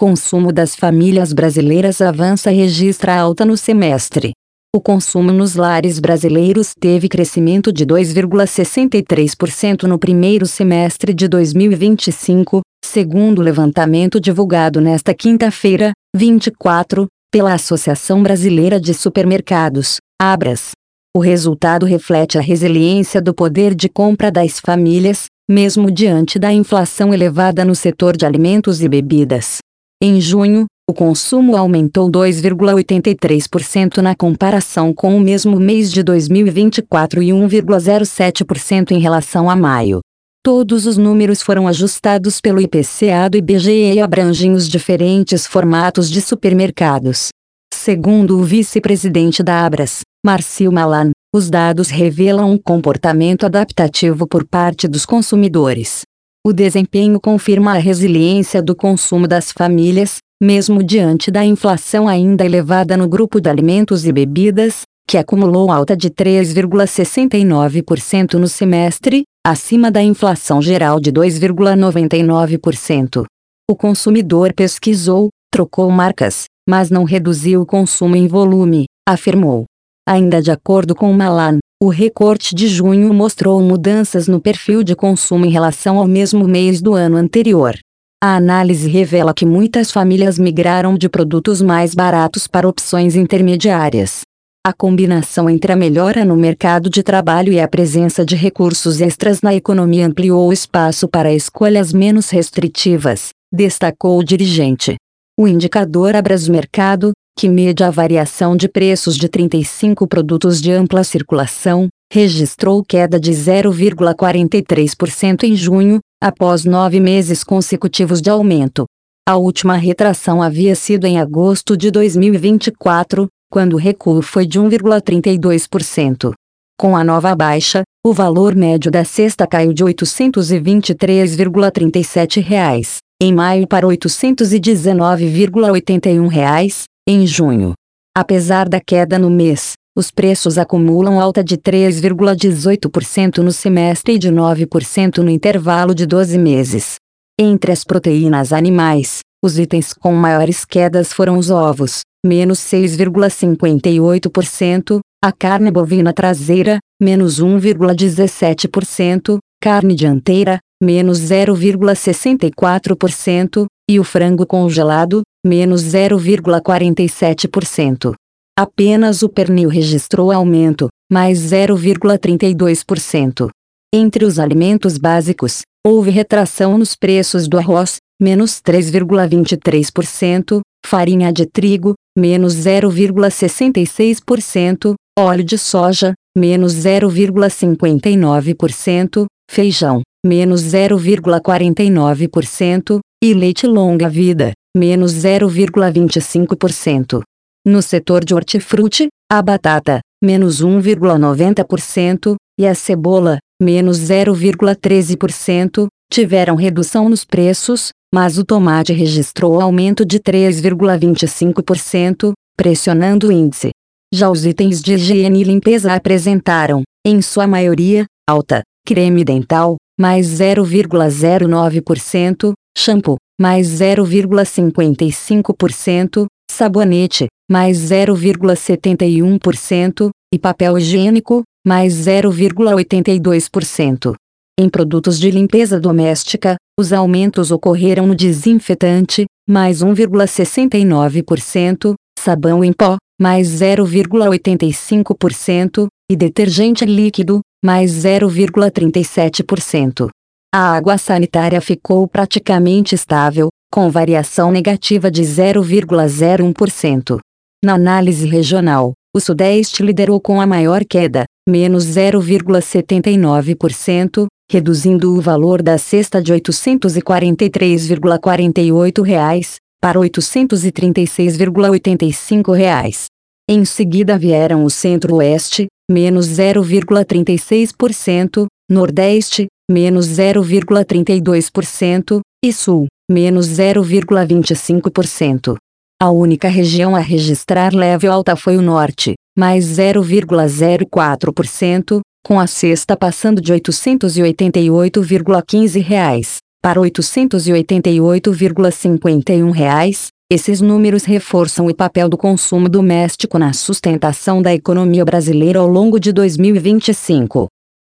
Consumo das famílias brasileiras avança e registra alta no semestre. O consumo nos lares brasileiros teve crescimento de 2,63% no primeiro semestre de 2025, segundo o levantamento divulgado nesta quinta-feira, 24, pela Associação Brasileira de Supermercados, Abras. O resultado reflete a resiliência do poder de compra das famílias, mesmo diante da inflação elevada no setor de alimentos e bebidas. Em junho, o consumo aumentou 2,83% na comparação com o mesmo mês de 2024 e 1,07% em relação a maio. Todos os números foram ajustados pelo IPCA do IBGE e abrangem os diferentes formatos de supermercados. Segundo o vice-presidente da Abras, Marcio Malan, os dados revelam um comportamento adaptativo por parte dos consumidores. O desempenho confirma a resiliência do consumo das famílias, mesmo diante da inflação ainda elevada no grupo de alimentos e bebidas, que acumulou alta de 3,69% no semestre, acima da inflação geral de 2,99%. O consumidor pesquisou, trocou marcas, mas não reduziu o consumo em volume, afirmou. Ainda de acordo com Malan, o recorte de junho mostrou mudanças no perfil de consumo em relação ao mesmo mês do ano anterior. A análise revela que muitas famílias migraram de produtos mais baratos para opções intermediárias. A combinação entre a melhora no mercado de trabalho e a presença de recursos extras na economia ampliou o espaço para escolhas menos restritivas, destacou o dirigente. O indicador Abrasmercado, que mede a variação de preços de 35 produtos de ampla circulação, registrou queda de 0,43% em junho, após 9 meses consecutivos de aumento. A última retração havia sido em agosto de 2024, quando o recuo foi de 1,32%. Com a nova baixa, o valor médio da cesta caiu de R$ 823,37, em maio para R$ 819,81, em junho. Apesar da queda no mês, os preços acumulam alta de 3,18% no semestre e de 9% no intervalo de 12 meses. Entre as proteínas animais, os itens com maiores quedas foram os ovos, menos 6,58%, a carne bovina traseira, menos 1,17%, carne dianteira, menos 0,64%, e o frango congelado, menos 0,47%. Apenas o pernil registrou aumento, mais 0,32%. Entre os alimentos básicos, houve retração nos preços do arroz, menos 3,23%, farinha de trigo, menos 0,66%, óleo de soja, menos 0,59%, feijão, menos 0,49%, e leite longa-vida, menos 0,25%. No setor de hortifruti, a batata, menos 1,90%, e a cebola, menos 0,13%, tiveram redução nos preços, mas o tomate registrou aumento de 3,25%, pressionando o índice. Já os itens de higiene e limpeza apresentaram, em sua maioria, alta: creme dental, mais 0,09%, shampoo, mais 0,55%, sabonete, mais 0,71%, e papel higiênico, mais 0,82%. Em produtos de limpeza doméstica, os aumentos ocorreram no desinfetante, mais 1,69%, sabão em pó, mais 0,85%, e detergente líquido, mais 0,37%. A água sanitária ficou praticamente estável, com variação negativa de 0,01%. Na análise regional, o Sudeste liderou com a maior queda, menos 0,79%, reduzindo o valor da cesta de R$ 843,48 para R$ 836,85. Em seguida vieram o Centro-Oeste, menos 0,36%, Nordeste, menos 0,32%, e Sul, menos 0,25%. A única região a registrar leve alta foi o Norte, mais 0,04%, com a cesta passando de R$ 888,15 para R$ 888,51. Esses números reforçam o papel do consumo doméstico na sustentação da economia brasileira ao longo de 2025.